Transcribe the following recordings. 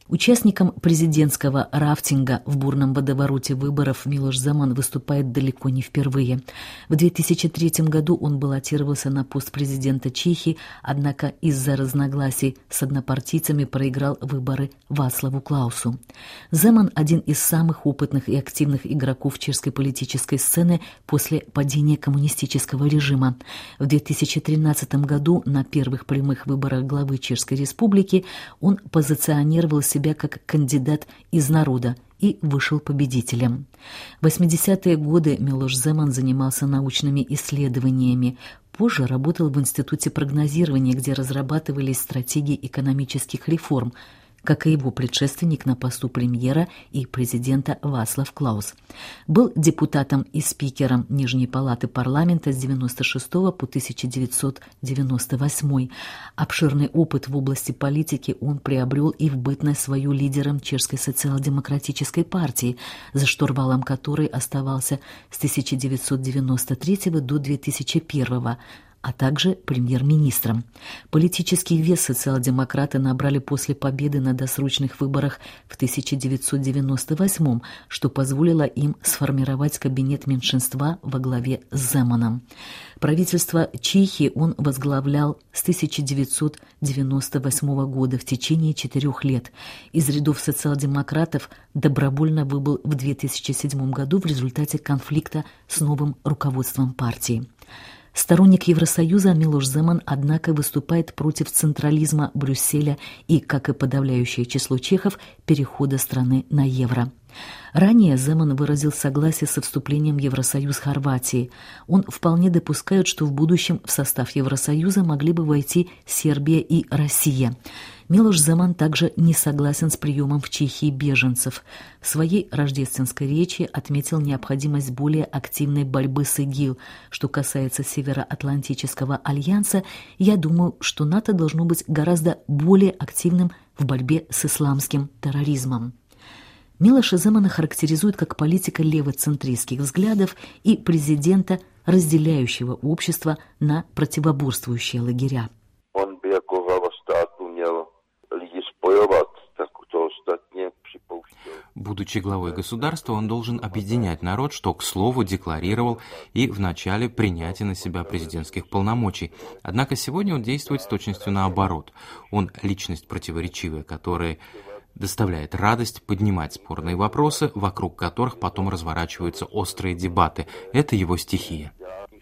Участником президентского рафтинга в бурном водовороте выборов Милош Земан выступает далеко не впервые. В 2003 году он баллотировался на пост президента Чехии, однако из-за разногласий с однопартийцами проиграл выборы Václavu Klausу. Земан – один из самых опытных и активных игроков чешской политической сцены после падения коммунистического режима. В 2013 году на первых прямых выборах главы Чешской Республики он позиционировал себя как кандидат из народа и вышел победителем. В 80-е годы Милош Земан занимался научными исследованиями. Позже работал в Институте прогнозирования, где разрабатывались стратегии экономических реформ, как и его предшественник на посту премьера и президента Václav Klaus. Был депутатом и спикером Нижней палаты парламента с 1996 по 1998. Обширный опыт в области политики он приобрел и в бытность свою лидером Чешской социал-демократической партии, за штурвалом которой оставался с 1993 до 2001, а также премьер-министром. Политический вес социал-демократы набрали после победы на досрочных выборах в 1998, что позволило им сформировать кабинет меньшинства во главе с Земаном. Правительство Чехии он возглавлял с 1998 года в течение 4 лет. Из рядов социал-демократов добровольно выбыл в 2007 году в результате конфликта с новым руководством партии. Сторонник Евросоюза Милош Земан, однако, выступает против централизма Брюсселя и, как и подавляющее число чехов, перехода страны на евро. Ранее Земан выразил согласие со вступлением в Евросоюз Хорватии. Он вполне допускает, что в будущем в состав Евросоюза могли бы войти Сербия и Россия. Милош Земан также не согласен с приемом в Чехии беженцев. В своей рождественской речи отметил необходимость более активной борьбы с ИГИЛ. Что касается Североатлантического альянса, я думаю, что НАТО должно быть гораздо более активным в борьбе с исламским терроризмом. Милоша Земана характеризует как политика левоцентристских взглядов и президента, разделяющего общество на противоборствующие лагеря. Он by jako hlava státu měl lidi spojovat, tak to ostatně připouštěl. Будучи главой государства, он должен объединять народ, что, к слову, декларировал и в начале принятия на себя президентских полномочий. Однако сегодня он действует с точностью наоборот. Он личность противоречивая, которая доставляет радость поднимать спорные вопросы, вокруг которых потом разворачиваются острые дебаты. Это его стихия.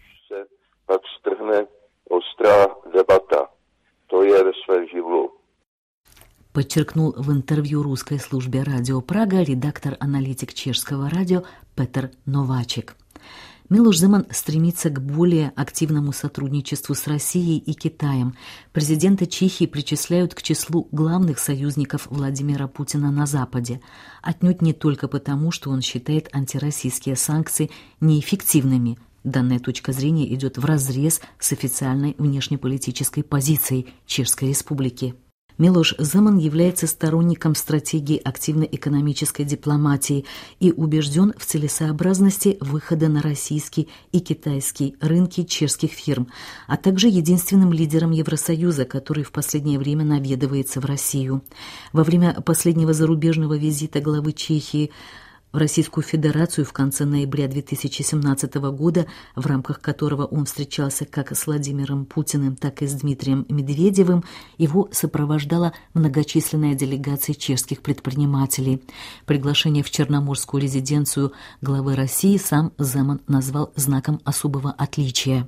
Подчеркнул в интервью русской службе радио Прага редактор-аналитик чешского радио Петр Новачек. Милош Земан стремится к более активному сотрудничеству с Россией и Китаем. Президента Чехии причисляют к числу главных союзников Владимира Путина на Западе. Отнюдь не только потому, что он считает антироссийские санкции неэффективными. Данная точка зрения идет вразрез с официальной внешнеполитической позицией Чешской Республики. Милош Земан является сторонником стратегии активной экономической дипломатии и убежден в целесообразности выхода на российский и китайский рынки чешских фирм, а также единственным лидером Евросоюза, который в последнее время наведывается в Россию. Во время последнего зарубежного визита главы Чехии в Российскую Федерацию в конце ноября 2017 года, в рамках которого он встречался как с Владимиром Путиным, так и с Дмитрием Медведевым, его сопровождала многочисленная делегация чешских предпринимателей. Приглашение в Черноморскую резиденцию главы России сам Земан назвал знаком особого отличия.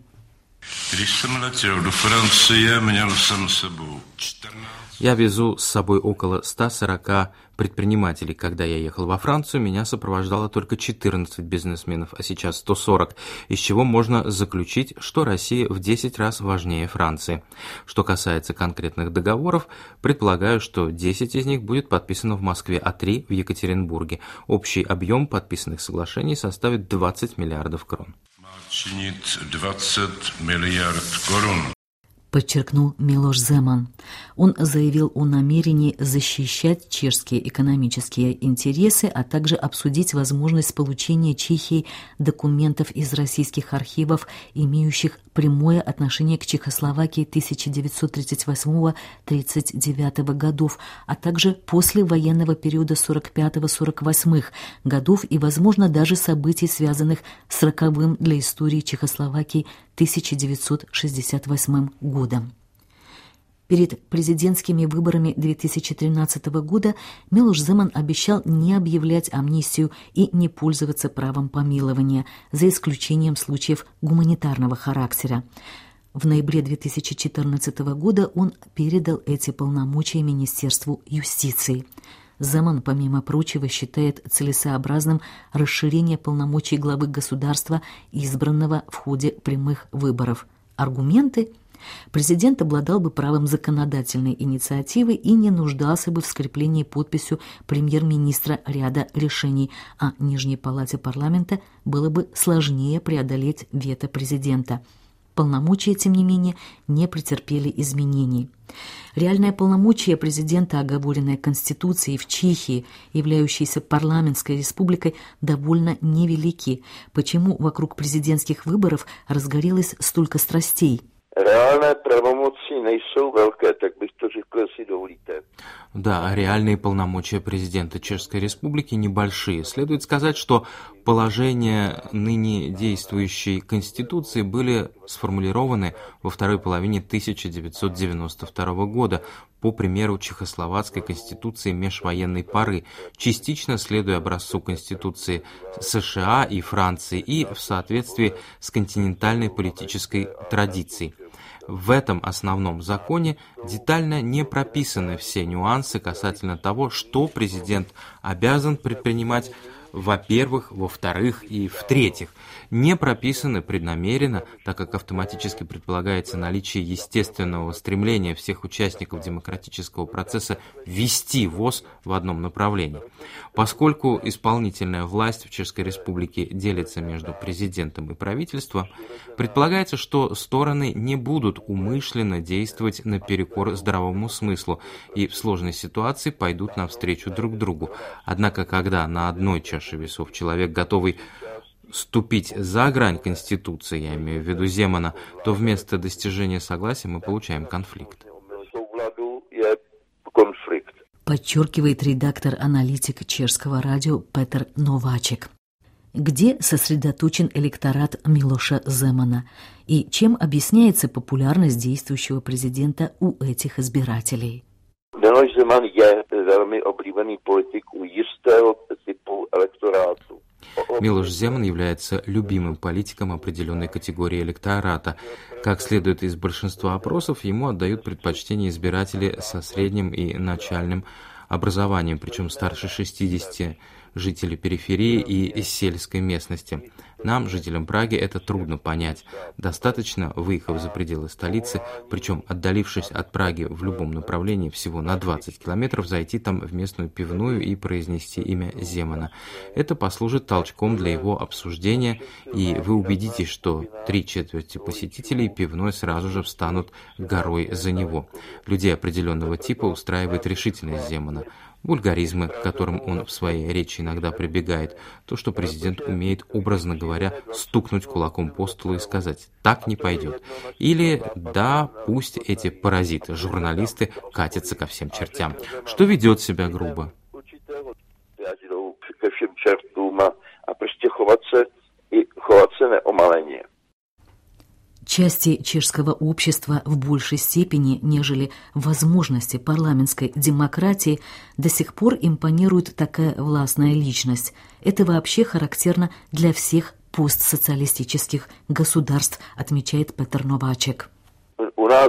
Я везу с собой около 140 предпринимателей. Когда я ехал во Францию, меня сопровождало только 14 бизнесменов, а сейчас 140, из чего можно заключить, что Россия в 10 раз важнее Франции. Что касается конкретных договоров, предполагаю, что 10 из них будет подписано в Москве, а 3 в Екатеринбурге. Общий объем подписанных соглашений составит 20 миллиардов крон. Чинит 20 миллиардов крон. Подчеркнул Милош Земан. Он заявил о намерении защищать чешские экономические интересы, а также обсудить возможность получения Чехией документов из российских архивов, имеющих прямое отношение к Чехословакии 1938-1939 годов, а также после военного периода 1945-1948 годов и, возможно, даже событий, связанных с роковым для истории Чехословакии 1968 годом. Перед президентскими выборами 2013 года Милош Земан обещал не объявлять амнистию и не пользоваться правом помилования, за исключением случаев гуманитарного характера. В ноябре 2014 года он передал эти полномочия Министерству юстиции. Земан, помимо прочего, считает целесообразным расширение полномочий главы государства, избранного в ходе прямых выборов. Аргументы? Президент обладал бы правом законодательной инициативы и не нуждался бы в скреплении подписью премьер-министра ряда решений, а Нижней палате парламента было бы сложнее преодолеть вето президента. Полномочия, тем не менее, не претерпели изменений. Реальное полномочие президента, оговоренное Конституцией в Чехии, являющейся парламентской республикой, довольно невелики. Почему вокруг президентских выборов разгорелось столько страстей? Reálné pravomoci nejsou velké, tak bych to řekl, jestli dovolíte. Да, реальные полномочия президента Чешской Республики небольшие. Следует сказать, что положения ныне действующей Конституции были сформулированы во второй половине 1992 года по примеру Чехословацкой Конституции межвоенной поры, частично следуя образцу Конституции США и Франции и в соответствии с континентальной политической традицией. В этом основном законе детально не прописаны все нюансы касательно того, что президент обязан предпринимать, во-первых, во-вторых и в-третьих. Не прописаны преднамеренно, так как автоматически предполагается наличие естественного стремления всех участников демократического процесса вести ВОС в одном направлении. Поскольку исполнительная власть в Чешской Республике делится между президентом и правительством, предполагается, что стороны не будут умышленно действовать наперекор здравому смыслу и в сложной ситуации пойдут навстречу друг другу. Однако, когда на одной чаше весов человек, готовый ступить за грань Конституции, я имею в виду Земана, то вместо достижения согласия мы получаем конфликт. Подчеркивает редактор-аналитик чешского радио Петр Новачек. Где сосредоточен электорат Милоша Земана и чем объясняется популярность действующего президента у этих избирателей? Miloš Zeman je velmi oblíbený politik u jistého typu elektorátu. Милош Земан является любимым политиком определенной категории электората. Как следует из большинства опросов, ему отдают предпочтение избиратели со средним и начальным образованием, причем старше 60, жители периферии и сельской местности. Нам, жителям Праги, это трудно понять. Достаточно, выехав за пределы столицы, причем отдалившись от Праги в любом направлении всего на 20 километров, зайти там в местную пивную и произнести имя Земана. Это послужит толчком для его обсуждения, и вы убедитесь, что 3/4 посетителей пивной сразу же встанут горой за него. Людей определенного типа устраивает решительность Земана. Вульгаризмы, к которым он в своей речи иногда прибегает, то, что президент умеет, образно говоря, стукнуть кулаком по столу и сказать «так не пойдет». Или «да, пусть эти паразиты, журналисты, катятся ко всем чертям», что ведет себя грубо. Части чешского общества в большей степени, нежели возможности парламентской демократии, до сих пор импонирует такая властная личность. Это вообще характерно для всех постсоциалистических государств, отмечает Петр Новачек. У нас,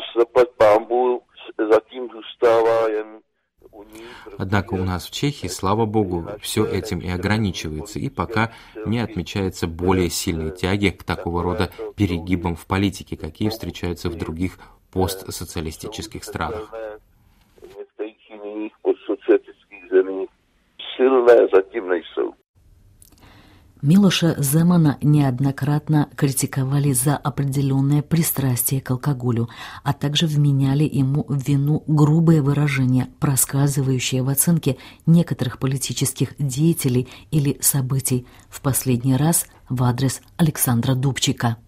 затем зůstává. Однако у нас в Чехии, слава богу, все этим и ограничивается, и пока не отмечается более сильной тяги к такого рода перегибам в политике, какие встречаются в других постсоциалистических странах. В некоторых иных постсоциалистических землях сильные затем nejsou. Милоша Земана неоднократно критиковали за определенное пристрастие к алкоголю, а также вменяли ему в вину грубые выражения, проскальзывающие в оценке некоторых политических деятелей или событий, в последний раз в адрес Александра Дубчика.